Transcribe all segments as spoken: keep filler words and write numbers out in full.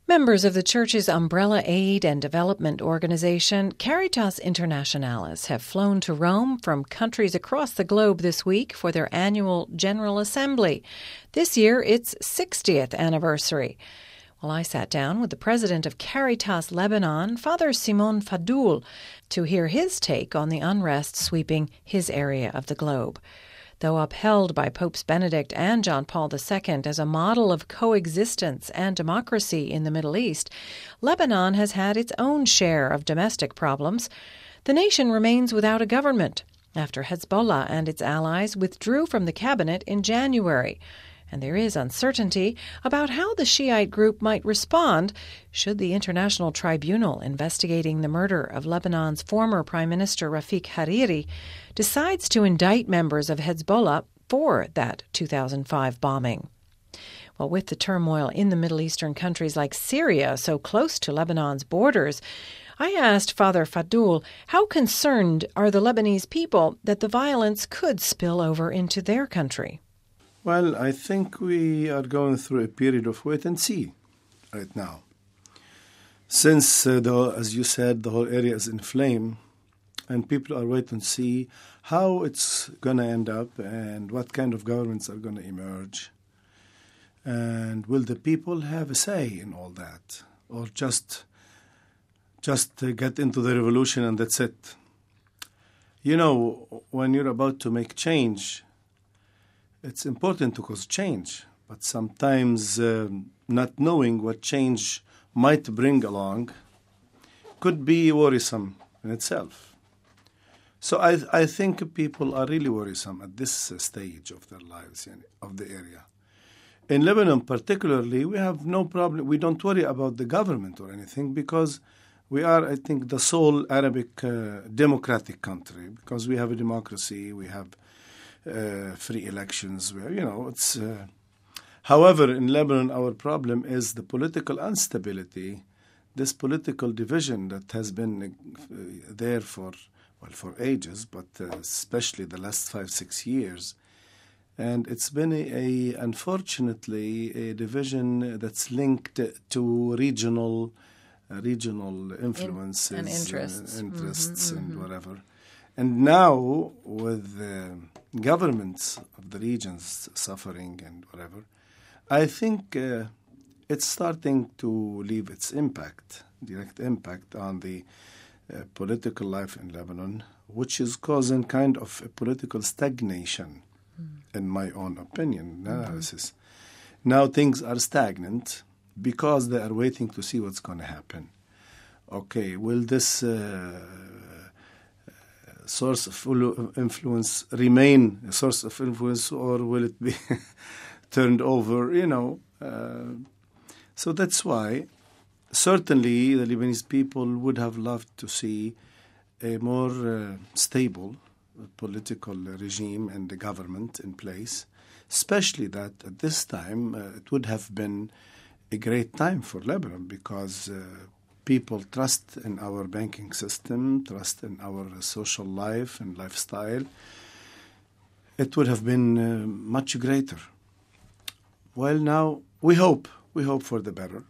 Members of the church's umbrella aid and development organization, Caritas Internationalis, have flown to Rome from countries across the globe this week for their annual General Assembly. This year, it's sixtieth anniversary. Well, I sat down with the president of Caritas Lebanon, Father Simon Fadul, to hear his take on the unrest sweeping his area of the globe. Though upheld by Popes Benedict and John Paul the Second as a model of coexistence and democracy in the Middle East, Lebanon has had its own share of domestic problems. The nation remains without a government after Hezbollah and its allies withdrew from the cabinet in January. And there is uncertainty about how the Shiite group might respond should the International Tribunal investigating the murder of Lebanon's former Prime Minister Rafik Hariri decides to indict members of Hezbollah for that two thousand five bombing. Well, with the turmoil in the Middle Eastern countries like Syria so close to Lebanon's borders, I asked Father Fadul how concerned are the Lebanese people that the violence could spill over into their country. Well, I think we are going through a period of wait and see right now. Since, uh, the, as you said, the whole area is in flame, and people are waiting to see how it's going to end up and what kind of governments are going to emerge. And will the people have a say in all that? Or just, just uh, get into the revolution and that's it? You know, when you're about to make change, it's important to cause change, but sometimes uh, not knowing what change might bring along could be worrisome in itself. So I, I think people are really worrisome at this uh, stage of their lives, yani, of the area. In Lebanon particularly, we have no problem. We don't worry about the government or anything because we are, I think, the sole Arabic uh, democratic country because we have a democracy, we have Uh, free elections where, you know, it's... Uh, however, in Lebanon, our problem is the political instability, this political division that has been uh, there for, well, for ages, but uh, especially the last five, six years. And it's been, a, a unfortunately, a division that's linked to regional uh, regional influences, In, and interests, uh, interests mm-hmm, and mm-hmm. whatever. And now, with the governments of the regions suffering and whatever, I think uh, it's starting to leave its impact, direct impact on the uh, political life in Lebanon, which is causing kind of a political stagnation, mm. in my own opinion, analysis. Mm-hmm. Now things are stagnant because they are waiting to see what's going to happen. Okay, will this... Uh, source of influence remain a source of influence, or will it be turned over, you know? Uh, so that's why certainly the Lebanese people would have loved to see a more uh, stable political regime and the government in place, especially that at this time uh, it would have been a great time for Lebanon because uh, people trust in our banking system, trust in our social life and lifestyle. It would have been uh, much greater. Well, now we hope, we hope for the better.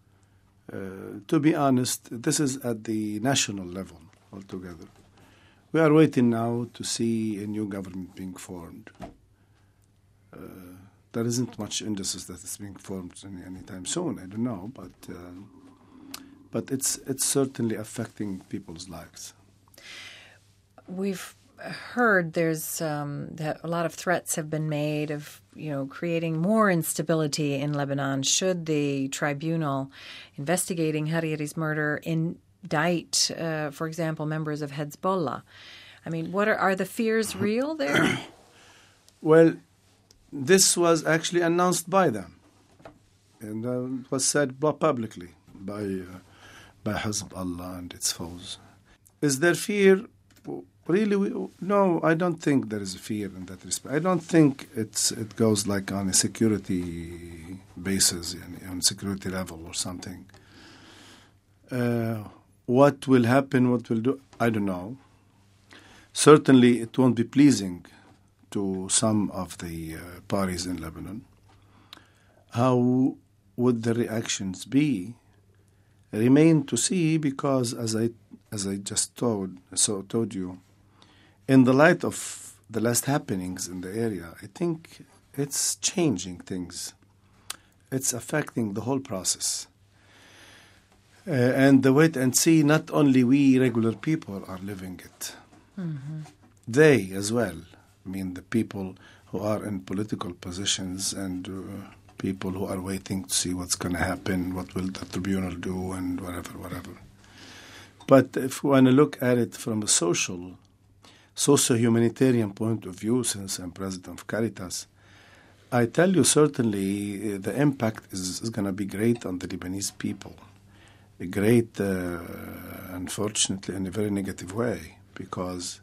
Uh, to be honest, this is at the national level altogether. We are waiting now to see a new government being formed. Uh, there isn't much indices that it's being formed any, anytime soon, I don't know, but... Uh, But it's it's certainly affecting people's lives. We've heard there's um, that a lot of threats have been made of, you know, creating more instability in Lebanon should the tribunal investigating Hariri's murder indict, uh, for example, members of Hezbollah. I mean, what are, are the fears real there? Well, this was actually announced by them, and uh, it was said publicly by. Uh, by Hezbollah and its foes. Is there fear? Really? We, no, I don't think there is a fear in that respect. I don't think it's it goes like on a security basis, on security level or something. Uh, what will happen, what will do, I don't know. Certainly it won't be pleasing to some of the uh, parties in Lebanon. How would the reactions be remain to see, because as I as I just told so told you, in the light of the last happenings in the area, I think it's changing things. It's affecting the whole process. Uh, and the wait and see, not only we regular people are living it. Mm-hmm. They as well. I mean, the people who are in political positions and uh, people who are waiting to see what's going to happen, what will the tribunal do, and whatever, whatever. But if we want to look at it from a social, socio-humanitarian point of view, since I'm president of Caritas, I tell you certainly uh, the impact is, is going to be great on the Lebanese people. A great, uh, unfortunately, in a very negative way, because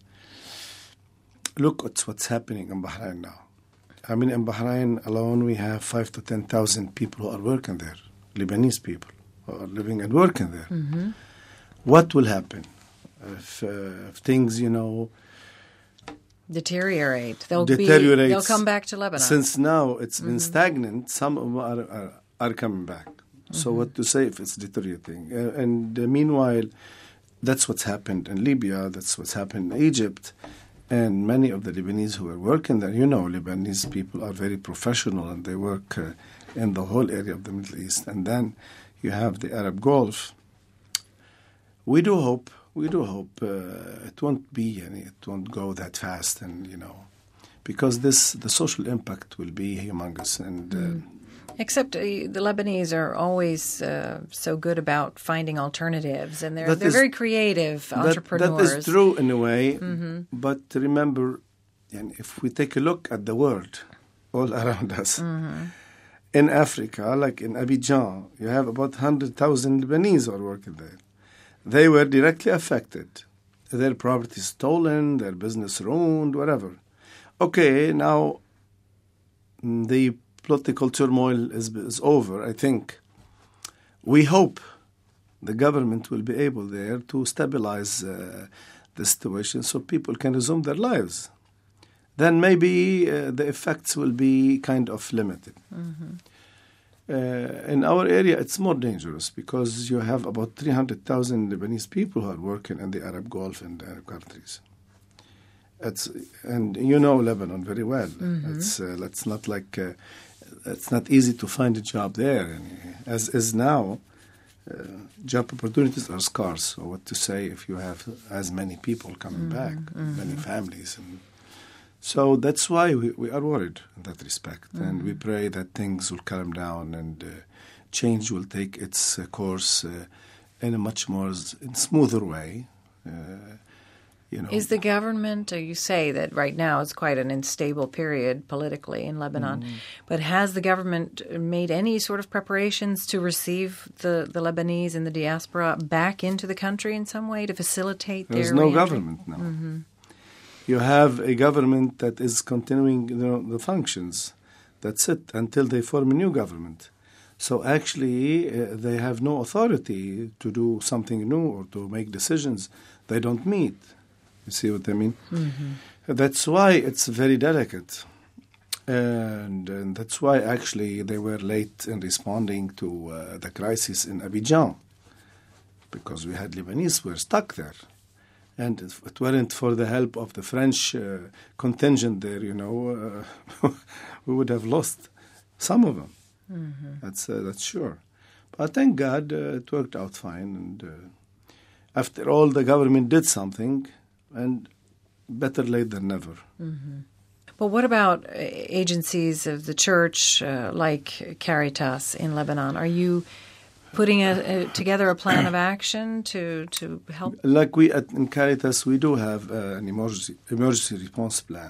look at what's happening in Bahrain now. I mean, in Bahrain alone, we have five to ten thousand people who are working there, Lebanese people who are living and working there. Mm-hmm. What will happen if, uh, if things, you know, deteriorate? They'll deteriorate. Be, they'll come back to Lebanon. Since now it's been mm-hmm. stagnant, some of them are, are, are coming back. Mm-hmm. So what to say if it's deteriorating? Uh, and uh, meanwhile, that's what's happened in Libya. That's what's happened in Egypt. And many of the Lebanese who are working there, you know, Lebanese people are very professional and they work uh, in the whole area of the Middle East. And then you have the Arab Gulf. We do hope, we do hope uh, it won't be, any, it won't go that fast, and you know, because this the social impact will be humongous. And uh, mm. Except uh, the Lebanese are always uh, so good about finding alternatives, and they're they're is, very creative that, entrepreneurs. That is true in a way, mm-hmm. but remember, and if we take a look at the world all around us, mm-hmm. in Africa, like in Abidjan, you have about one hundred thousand Lebanese who are working there. They were directly affected. Their property stolen, their business ruined, whatever. Okay, now the political turmoil is, is over, I think. We hope the government will be able there to stabilize uh, the situation so people can resume their lives. Then maybe uh, the effects will be kind of limited. Mm-hmm. Uh, in our area, it's more dangerous because you have about three hundred thousand Lebanese people who are working in the Arab Gulf and the Arab countries. It's, and you know Lebanon very well. Mm-hmm. It's, uh, it's not like uh, it's not easy to find a job there. And as is now, uh, job opportunities are scarce. So what to say if you have as many people coming mm-hmm. back, mm-hmm. many families. And so that's why we, we are worried in that respect. Mm-hmm. And we pray that things will calm down and uh, change will take its uh, course uh, in a much more s- smoother way. Uh, you know. Is the government, or you say that right now it's quite an unstable period politically in Lebanon, mm-hmm. but has the government made any sort of preparations to receive the, the Lebanese and the diaspora back into the country in some way to facilitate There's their no re-entry? government now. Mm-hmm. You have a government that is continuing you know, the functions. That's it, until they form a new government. So actually, uh, they have no authority to do something new or to make decisions. They don't meet. You see what I mean? Mm-hmm. That's why it's very delicate. And, and that's why actually they were late in responding to uh, the crisis in Abidjan, because we had Lebanese who were stuck there. And if it weren't for the help of the French uh, contingent there, you know, uh, we would have lost some of them. Mm-hmm. That's uh, that's sure. But thank God uh, it worked out fine. And uh, after all, the government did something, and better late than never. Mm-hmm. But what about agencies of the church uh, like Caritas in Lebanon? Are you putting a, a, together a plan of action to, to help? Like we at in Caritas, we do have uh, an emergency emergency response plan.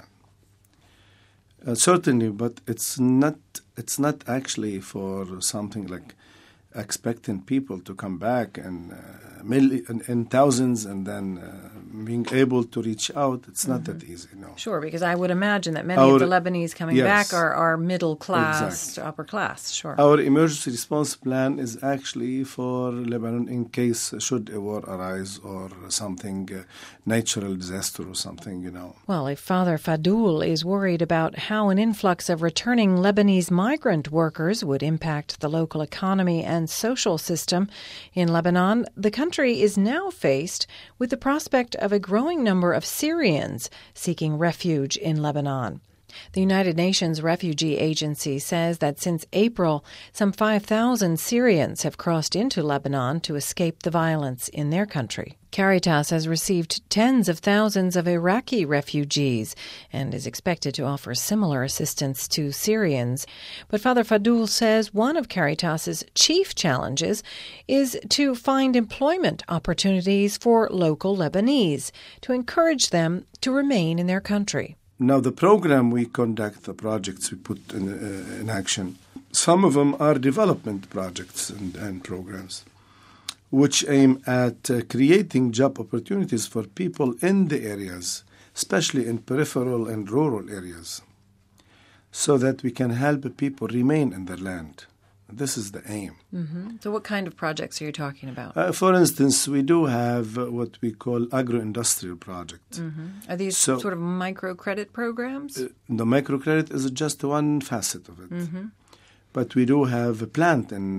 Uh, certainly, but it's not it's not actually for something like expecting people to come back and uh, million, in, in thousands and then uh, being able to reach out, it's not mm-hmm. that easy, no. Sure, because I would imagine that many Our, of the Lebanese coming yes, back are, are middle class exactly. to upper class, sure. Our emergency response plan is actually for Lebanon in case should a war arise or something, uh, natural disaster or something, you know. Well, if Father Fadul is worried about how an influx of returning Lebanese migrant workers would impact the local economy and social system in Lebanon, the country is now faced with the prospect of a growing number of Syrians seeking refuge in Lebanon. The United Nations Refugee Agency says that since April, some five thousand Syrians have crossed into Lebanon to escape the violence in their country. Caritas has received tens of thousands of Iraqi refugees and is expected to offer similar assistance to Syrians. But Father Fadul says one of Caritas's chief challenges is to find employment opportunities for local Lebanese, to encourage them to remain in their country. Now, the program we conduct, the projects we put in, uh, in action, some of them are development projects and, and programs, which aim at uh, creating job opportunities for people in the areas, especially in peripheral and rural areas, so that we can help people remain in their land. This is the aim. Mm-hmm. So what kind of projects are you talking about? Uh, for instance, we do have uh, what we call agro-industrial projects. Mm-hmm. Are these so, sort of microcredit programs? Uh, the microcredit is just one facet of it. Mm-hmm. But we do have a plant in,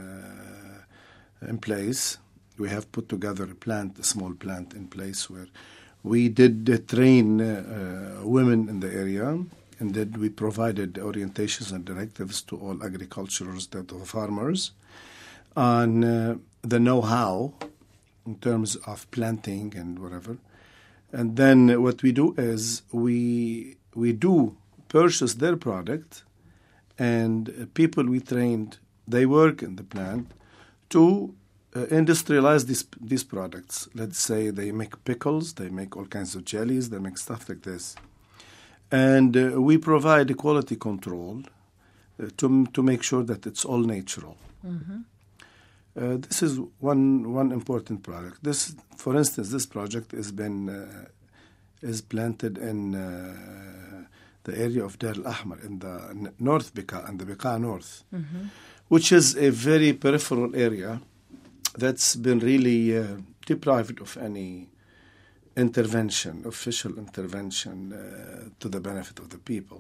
uh, in place. We have put together a plant, a small plant in place where we did uh, train uh, uh, women in the area. And then we provided orientations and directives to all agriculturers, to the farmers, on uh, the know-how in terms of planting and whatever. And then what we do is we we do purchase their product, and people we trained, they work in the plant to uh, industrialize these these products. Let's say they make pickles, they make all kinds of jellies, they make stuff like this. And uh, we provide a quality control uh, to to make sure that it's all natural. Mm-hmm. Uh, this is one one important product. This, for instance, this project has been uh, is planted in uh, the area of Dar al-Ahmar in the North Bekaa and the Bekaa North, mm-hmm. which is a very peripheral area that's been really uh, deprived of any intervention, official intervention uh, to the benefit of the people.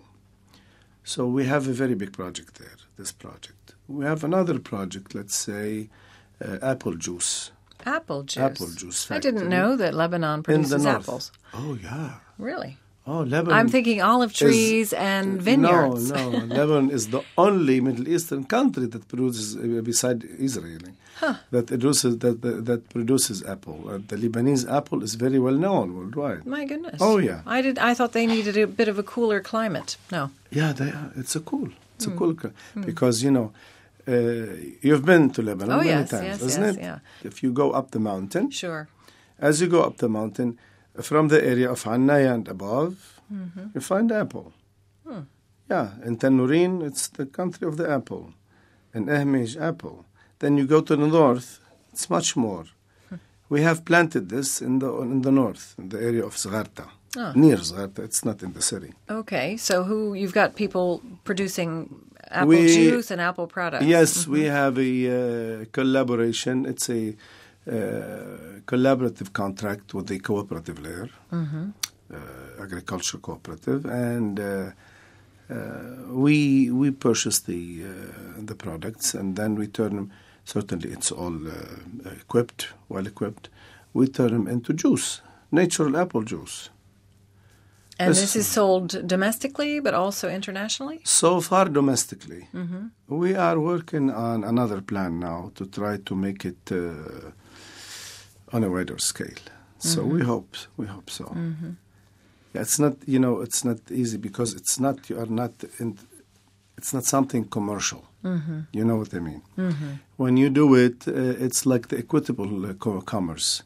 So we have a very big project there, this project. We have another project, let's say, uh, apple juice. Apple juice? Apple juice factory. I didn't know that Lebanon produces apples. Oh, yeah. Really? Oh, Lebanon. I'm thinking olive trees is, and vineyards. No, no. Lebanon is the only Middle Eastern country that produces, uh, beside Israel, huh. that produces that, that that produces apple. Uh, the Lebanese apple is very well known worldwide. My goodness. Oh, yeah. I did. I thought they needed a bit of a cooler climate. No. Yeah, they are. It's a cool. It's mm. a cool climate mm. because you know. Uh, you've been to Lebanon oh, many yes, times, yes, isn't yes, it? Yeah. If you go up the mountain, sure. As you go up the mountain, from the area of Annaya and above, mm-hmm. you find apple. Hmm. Yeah, in Tanourin, it's the country of the apple. In Ahmij, apple. Then you go to the north, it's much more. Hmm. We have planted this in the in the north, in the area of Zgharta. Oh. Near Zgharta, it's not in the city. Okay, so who you've got people producing apple we, juice and apple products. Yes, mm-hmm. we have a uh, collaboration. It's a uh, collaborative contract with the cooperative layer, mm-hmm. uh, agriculture cooperative, and uh, uh, we we purchase the uh, the products, and then we turn them. Certainly, it's all uh, equipped, well equipped. We turn them into juice, natural apple juice. And this, this is sold domestically, but also internationally? So far domestically. Mm-hmm. We are working on another plan now to try to make it uh, on a wider scale. So mm-hmm. we hope, we hope so. Mm-hmm. Yeah, it's not, you know, it's not easy because it's not, you are not, in, it's not something commercial. Mm-hmm. You know what I mean? Mm-hmm. When you do it, uh, it's like the equitable uh, commerce.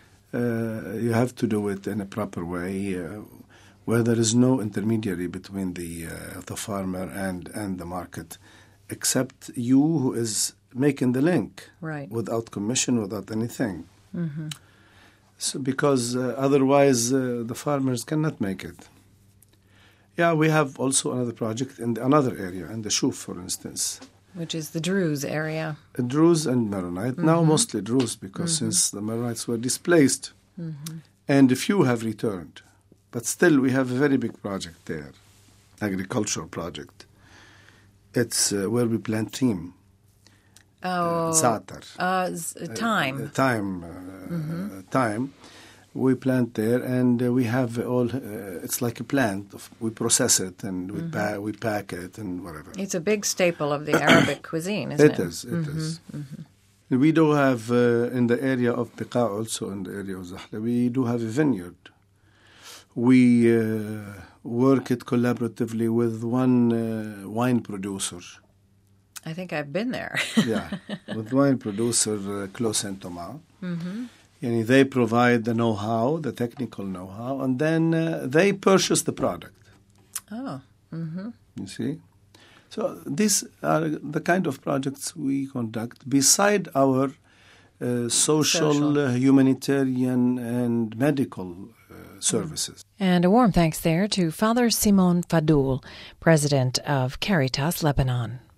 Uh, you have to do it in a proper way. Uh, where there is no intermediary between the uh, the farmer and, and the market, except you who is making the link, right. without commission, without anything. Mm-hmm. So because uh, otherwise uh, the farmers cannot make it. Yeah, we have also another project in another area, in the Shuf, for instance. Which is the Druze area. Druze and Maronite. Mm-hmm. Now mostly Druze, because mm-hmm. since the Maronites were displaced, mm-hmm. and a few have returned. But still, we have a very big project there, agricultural project. It's uh, where we plant thyme. Oh, Za'atar. Uh, z- thyme. Uh, thyme. Uh, mm-hmm. Thyme. We plant there, and uh, we have all. Uh, it's like a plant. Of, we process it, and we mm-hmm. pa- we pack it, and whatever. It's a big staple of the Arabic cuisine, isn't it? It is. It mm-hmm. is. Mm-hmm. We do have uh, in the area of Beqa, also in the area of Zahla, we do have a vineyard. We uh, work it collaboratively with one uh, wine producer. I think I've been there. Yeah, with wine producer uh, Clos Saint-Thomas. Mm-hmm. And they provide the know-how, the technical know-how, and then uh, they purchase the product. Oh. Mm-hmm. You see? So these are the kind of projects we conduct beside our uh, social, social. Uh, humanitarian, and medical uh, services. And a warm thanks there to Father Simon Fadoul, president of Caritas Lebanon.